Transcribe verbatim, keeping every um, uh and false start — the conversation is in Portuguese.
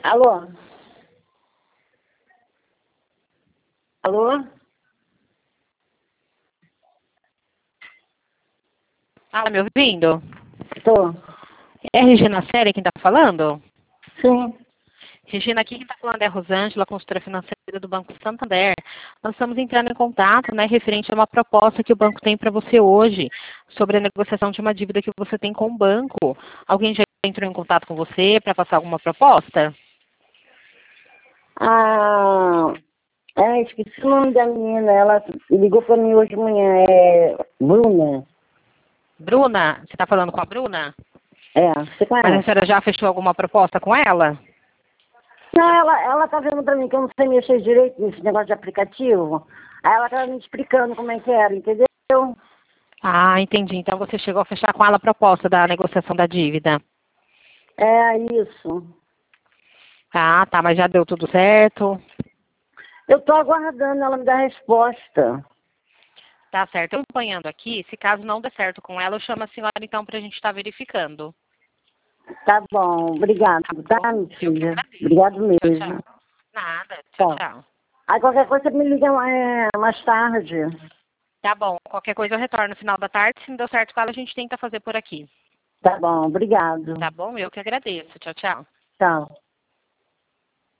Alô? Alô? Ah, tá me ouvindo? Tô. É a Regina Séria quem tá falando? Sim. Regina, aqui quem tá falando é a Rosângela, consultora financeira do Banco Santander. Nós estamos entrando em contato, né, referente a uma proposta que o banco tem para você hoje, sobre a negociação de uma dívida que você tem com o banco. Alguém já entrou em contato com você para passar alguma proposta? Ah, é, esqueci o nome da menina. Ela ligou pra mim hoje de manhã. É Bruna. Bruna? Você está falando com a Bruna? É, você Mas a conhece? senhora já fechou alguma proposta com ela? Não, ela, ela tá vendo pra mim que eu não sei mexer direito nesse negócio de aplicativo. Aí ela tá me explicando como é que era, entendeu? Ah, entendi. Então você chegou a fechar com ela a proposta da negociação da dívida. É isso. Ah, tá, mas já deu tudo certo? Eu tô aguardando ela me dar resposta. Tá certo. Eu acompanhando aqui, se caso não der certo com ela, eu chamo a senhora então para a gente estar verificando. Tá bom, obrigado, Tá tá, bom? minha Eu que filha? agradeço. Obrigado Tchau, mesmo. tchau. Nada. Tchau, Tá. tchau. Aí qualquer coisa você me liga é, mais tarde. Tá bom. Qualquer coisa eu retorno no final da tarde. Se não deu certo com ela, a gente tenta fazer por aqui. Tá bom, obrigado. Tá bom? Eu que agradeço. Tchau, tchau. Tchau.